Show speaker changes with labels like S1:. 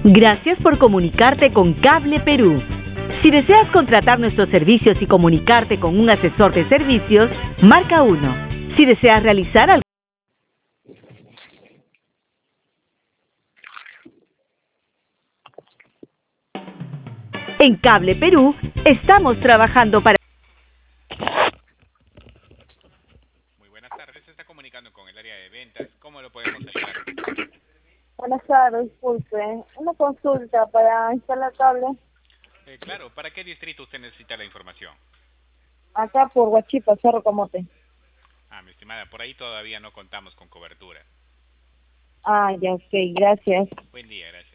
S1: Gracias por comunicarte con Cable Perú. Si deseas contratar nuestros servicios y comunicarte con un asesor de servicios, marca 1. Si deseas realizar algo en Cable Perú, estamos trabajando para...
S2: Muy buenas tardes, se está comunicando con el área de ventas. ¿Cómo lo podemos ayudar?
S3: Buenas tardes, disculpe. Una consulta para instalar cable
S2: Claro, ¿para qué distrito usted necesita la información?
S3: acá por Huachipa, Cerro Camote.
S2: Mi estimada, por ahí todavía no contamos con cobertura.
S3: Ah, ya, ok, gracias.
S2: Buen día, gracias.